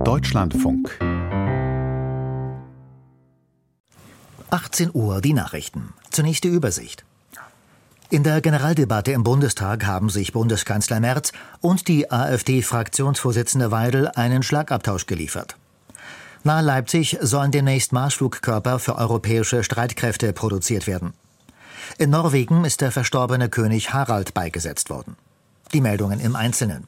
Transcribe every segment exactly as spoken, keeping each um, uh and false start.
Deutschlandfunk. achtzehn Uhr, die Nachrichten. Zunächst die Übersicht. In der Generaldebatte im Bundestag haben sich Bundeskanzler Merz und die AfD-Fraktionsvorsitzende Weidel einen Schlagabtausch geliefert. Nahe Leipzig sollen demnächst Marschflugkörper für europäische Streitkräfte produziert werden. In Norwegen ist der verstorbene König Harald beigesetzt worden. Die Meldungen im Einzelnen.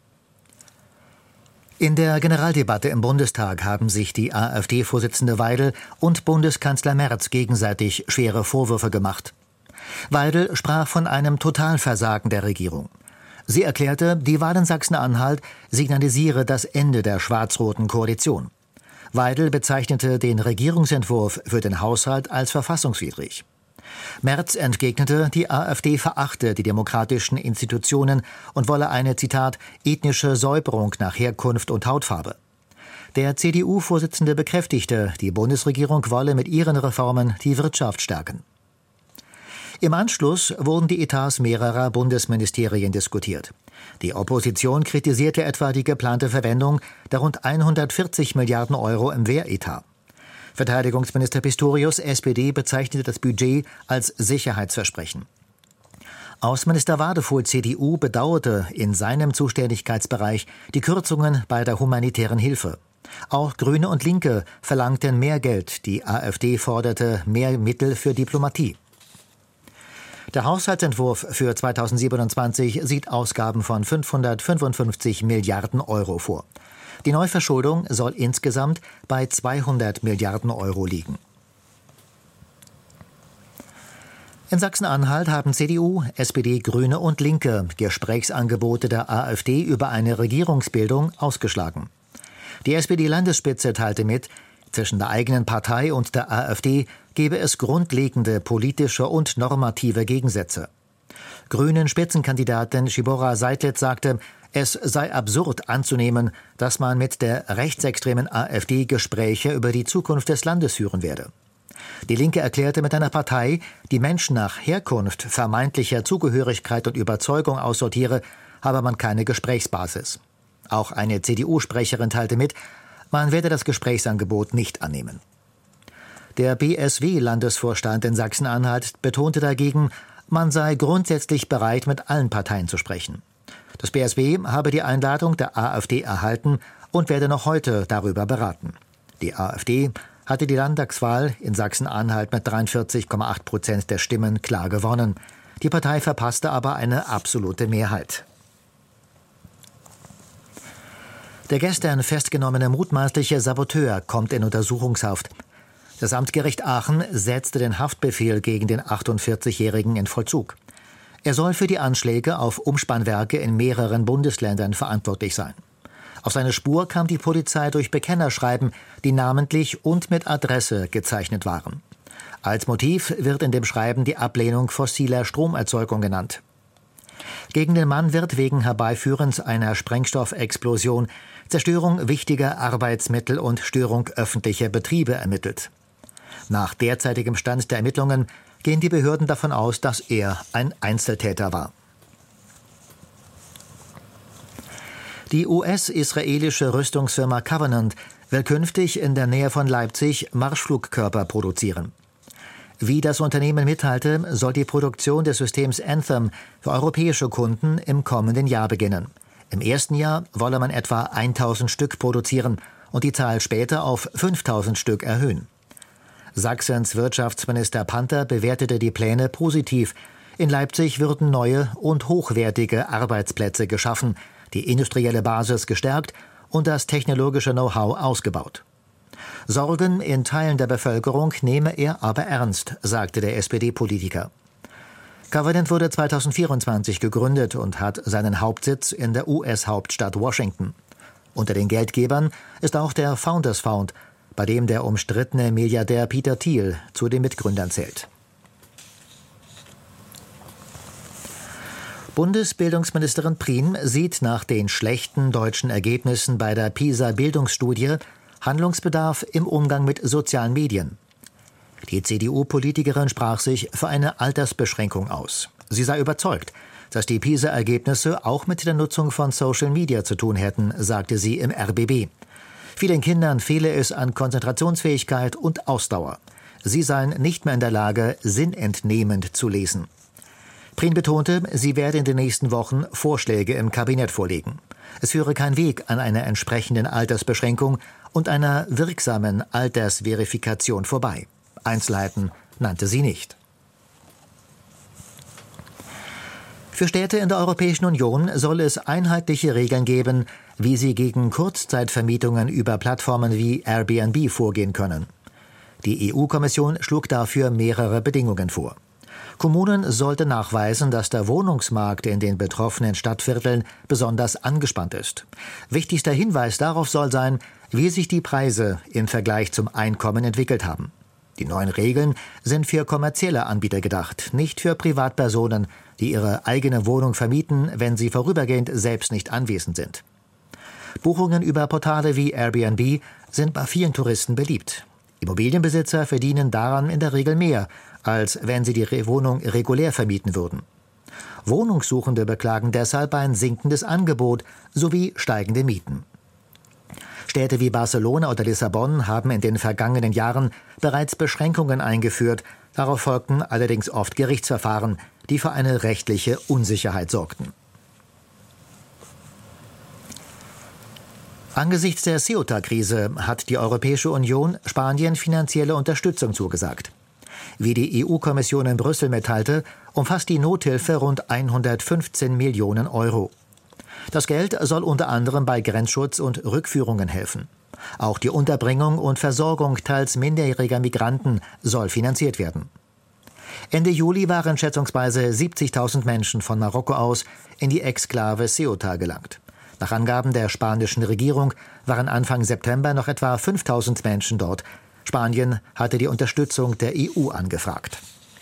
In der Generaldebatte im Bundestag haben sich die AfD-Vorsitzende Weidel und Bundeskanzler Merz gegenseitig schwere Vorwürfe gemacht. Weidel sprach von einem Totalversagen der Regierung. Sie erklärte, die Wahl in Sachsen-Anhalt signalisiere das Ende der schwarz-roten Koalition. Weidel bezeichnete den Regierungsentwurf für den Haushalt als verfassungswidrig. Merz entgegnete, die AfD verachte die demokratischen Institutionen und wolle eine, Zitat, ethnische Säuberung nach Herkunft und Hautfarbe. Der C D U-Vorsitzende bekräftigte, die Bundesregierung wolle mit ihren Reformen die Wirtschaft stärken. Im Anschluss wurden die Etats mehrerer Bundesministerien diskutiert. Die Opposition kritisierte etwa die geplante Verwendung der rund hundertvierzig Milliarden Euro im Wehretat. Verteidigungsminister Pistorius, S P D, bezeichnete das Budget als Sicherheitsversprechen. Außenminister Wadefuhl, C D U, bedauerte in seinem Zuständigkeitsbereich die Kürzungen bei der humanitären Hilfe. Auch Grüne und Linke verlangten mehr Geld. Die AfD forderte mehr Mittel für Diplomatie. Der Haushaltsentwurf für zweitausendsiebenundzwanzig sieht Ausgaben von fünfhundertfünfundfünfzig Milliarden Euro vor. Die Neuverschuldung soll insgesamt bei zweihundert Milliarden Euro liegen. In Sachsen-Anhalt haben C D U, S P D, Grüne und Linke Gesprächsangebote der AfD über eine Regierungsbildung ausgeschlagen. Die S P D-Landesspitze teilte mit, zwischen der eigenen Partei und der AfD gebe es grundlegende politische und normative Gegensätze. Grünen Spitzenkandidatin Zibora Seidlitz sagte, es sei absurd anzunehmen, dass man mit der rechtsextremen AfD Gespräche über die Zukunft des Landes führen werde. Die Linke erklärte, mit einer Partei, die Menschen nach Herkunft, vermeintlicher Zugehörigkeit und Überzeugung aussortiere, habe man keine Gesprächsbasis. Auch eine C D U-Sprecherin teilte mit, man werde das Gesprächsangebot nicht annehmen. Der B S W-Landesvorstand in Sachsen-Anhalt betonte dagegen, man sei grundsätzlich bereit, mit allen Parteien zu sprechen. Das B S W habe die Einladung der AfD erhalten und werde noch heute darüber beraten. Die AfD hatte die Landtagswahl in Sachsen-Anhalt mit dreiundvierzig Komma acht Prozent der Stimmen klar gewonnen. Die Partei verpasste aber eine absolute Mehrheit. Der gestern festgenommene mutmaßliche Saboteur kommt in Untersuchungshaft. Das Amtsgericht Aachen setzte den Haftbefehl gegen den achtundvierzigjährigen in Vollzug. Er soll für die Anschläge auf Umspannwerke in mehreren Bundesländern verantwortlich sein. Auf seine Spur kam die Polizei durch Bekennerschreiben, die namentlich und mit Adresse gezeichnet waren. Als Motiv wird in dem Schreiben die Ablehnung fossiler Stromerzeugung genannt. Gegen den Mann wird wegen Herbeiführens einer Sprengstoffexplosion, Zerstörung wichtiger Arbeitsmittel und Störung öffentlicher Betriebe ermittelt. Nach derzeitigem Stand der Ermittlungen gehen die Behörden davon aus, dass er ein Einzeltäter war. Die U S-israelische Rüstungsfirma Covenant will künftig in der Nähe von Leipzig Marschflugkörper produzieren. Wie das Unternehmen mitteilte, soll die Produktion des Systems Anthem für europäische Kunden im kommenden Jahr beginnen. Im ersten Jahr wolle man etwa tausend Stück produzieren und die Zahl später auf fünftausend Stück erhöhen. Sachsens Wirtschaftsminister Panther bewertete die Pläne positiv. In Leipzig würden neue und hochwertige Arbeitsplätze geschaffen, die industrielle Basis gestärkt und das technologische Know-how ausgebaut. Sorgen in Teilen der Bevölkerung nehme er aber ernst, sagte der S P D-Politiker. Covenant wurde zweitausendvierundzwanzig gegründet und hat seinen Hauptsitz in der U S-Hauptstadt Washington. Unter den Geldgebern ist auch der Founders Fund, bei dem der umstrittene Milliardär Peter Thiel zu den Mitgründern zählt. Bundesbildungsministerin Prien sieht nach den schlechten deutschen Ergebnissen bei der PISA-Bildungsstudie Handlungsbedarf im Umgang mit sozialen Medien. Die C D U-Politikerin sprach sich für eine Altersbeschränkung aus. Sie sei überzeugt, dass die PISA-Ergebnisse auch mit der Nutzung von Social Media zu tun hätten, sagte sie im R B B. Vielen Kindern fehle es an Konzentrationsfähigkeit und Ausdauer. Sie seien nicht mehr in der Lage, sinnentnehmend zu lesen. Prien betonte, sie werde in den nächsten Wochen Vorschläge im Kabinett vorlegen. Es führe kein Weg an einer entsprechenden Altersbeschränkung und einer wirksamen Altersverifikation vorbei. Einzelheiten nannte sie nicht. Für Städte in der Europäischen Union soll es einheitliche Regeln geben, wie sie gegen Kurzzeitvermietungen über Plattformen wie Airbnb vorgehen können. Die E U-Kommission schlug dafür mehrere Bedingungen vor. Kommunen sollten nachweisen, dass der Wohnungsmarkt in den betroffenen Stadtvierteln besonders angespannt ist. Wichtigster Hinweis darauf soll sein, wie sich die Preise im Vergleich zum Einkommen entwickelt haben. Die neuen Regeln sind für kommerzielle Anbieter gedacht, nicht für Privatpersonen, die ihre eigene Wohnung vermieten, wenn sie vorübergehend selbst nicht anwesend sind. Buchungen über Portale wie Airbnb sind bei vielen Touristen beliebt. Immobilienbesitzer verdienen daran in der Regel mehr, als wenn sie die Wohnung regulär vermieten würden. Wohnungssuchende beklagen deshalb ein sinkendes Angebot sowie steigende Mieten. Städte wie Barcelona oder Lissabon haben in den vergangenen Jahren bereits Beschränkungen eingeführt. Darauf folgten allerdings oft Gerichtsverfahren, die für eine rechtliche Unsicherheit sorgten. Angesichts der Ceuta-Krise hat die Europäische Union Spanien finanzielle Unterstützung zugesagt. Wie die E U-Kommission in Brüssel mitteilte, umfasst die Nothilfe rund hundertfünfzehn Millionen Euro. Das Geld soll unter anderem bei Grenzschutz und Rückführungen helfen. Auch die Unterbringung und Versorgung teils minderjähriger Migranten soll finanziert werden. Ende Juli waren schätzungsweise siebzigtausend Menschen von Marokko aus in die Exklave Ceuta gelangt. Nach Angaben der spanischen Regierung waren Anfang September noch etwa fünftausend Menschen dort. Spanien hatte die Unterstützung der E U angefragt.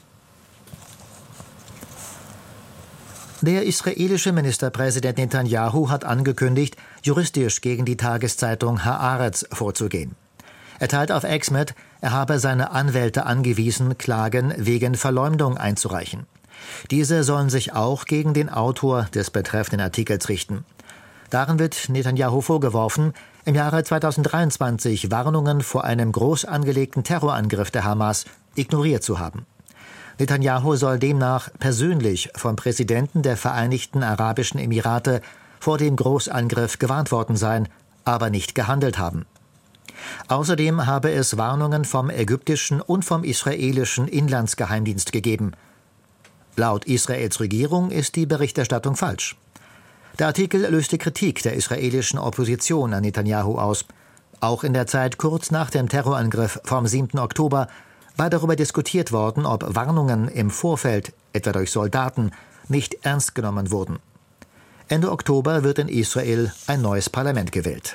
Der israelische Ministerpräsident Netanyahu hat angekündigt, juristisch gegen die Tageszeitung Haaretz vorzugehen. Er teilt auf X mit, er habe seine Anwälte angewiesen, Klagen wegen Verleumdung einzureichen. Diese sollen sich auch gegen den Autor des betreffenden Artikels richten. Darin wird Netanyahu vorgeworfen, im Jahre zweitausenddreiundzwanzig Warnungen vor einem groß angelegten Terrorangriff der Hamas ignoriert zu haben. Netanyahu soll demnach persönlich vom Präsidenten der Vereinigten Arabischen Emirate vor dem Großangriff gewarnt worden sein, aber nicht gehandelt haben. Außerdem habe es Warnungen vom ägyptischen und vom israelischen Inlandsgeheimdienst gegeben. Laut Israels Regierung ist die Berichterstattung falsch. Der Artikel löste Kritik der israelischen Opposition an Netanyahu aus. Auch in der Zeit kurz nach dem Terrorangriff vom siebten Oktober war darüber diskutiert worden, ob Warnungen im Vorfeld, etwa durch Soldaten, nicht ernst genommen wurden. Ende Oktober wird in Israel ein neues Parlament gewählt.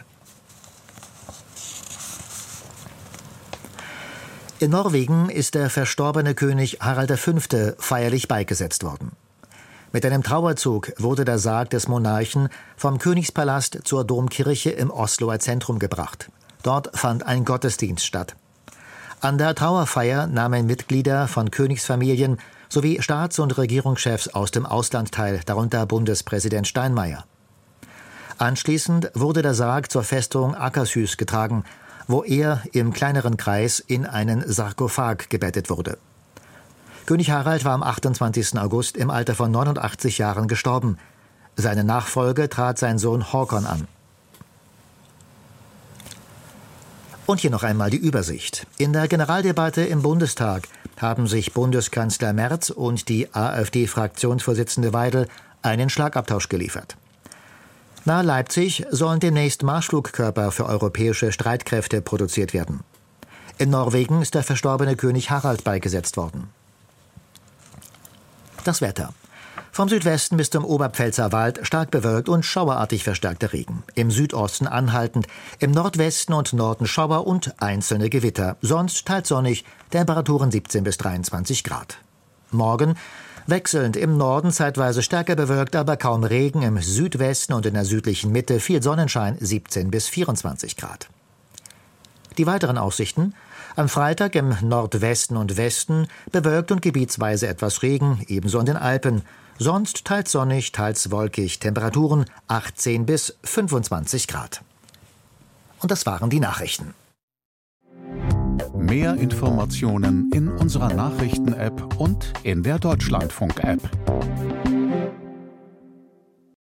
In Norwegen ist der verstorbene König Harald der Fünfte feierlich beigesetzt worden. Mit einem Trauerzug wurde der Sarg des Monarchen vom Königspalast zur Domkirche im Osloer Zentrum gebracht. Dort fand ein Gottesdienst statt. An der Trauerfeier nahmen Mitglieder von Königsfamilien sowie Staats- und Regierungschefs aus dem Ausland teil, darunter Bundespräsident Steinmeier. Anschließend wurde der Sarg zur Festung Akershus getragen, wo er im kleineren Kreis in einen Sarkophag gebettet wurde. König Harald war am achtundzwanzigsten August im Alter von neunundachtzig Jahren gestorben. Seine Nachfolge trat sein Sohn Håkon an. Und hier noch einmal die Übersicht. In der Generaldebatte im Bundestag haben sich Bundeskanzler Merz und die AfD-Fraktionsvorsitzende Weidel einen Schlagabtausch geliefert. Nahe Leipzig sollen demnächst Marschflugkörper für europäische Streitkräfte produziert werden. In Norwegen ist der verstorbene König Harald beigesetzt worden. Das Wetter. Vom Südwesten bis zum Oberpfälzer Wald stark bewölkt und schauerartig verstärkter Regen. Im Südosten anhaltend, im Nordwesten und Norden Schauer und einzelne Gewitter. Sonst teils sonnig, Temperaturen siebzehn bis dreiundzwanzig Grad. Morgen wechselnd im Norden zeitweise stärker bewölkt, aber kaum Regen. Im Südwesten und in der südlichen Mitte viel Sonnenschein, siebzehn bis vierundzwanzig Grad. Die weiteren Aussichten: Am Freitag im Nordwesten und Westen bewölkt und gebietsweise etwas Regen, ebenso in den Alpen. Sonst teils sonnig, teils wolkig. Temperaturen achtzehn bis fünfundzwanzig Grad. Und das waren die Nachrichten. Mehr Informationen in unserer Nachrichten-App und in der Deutschlandfunk-App.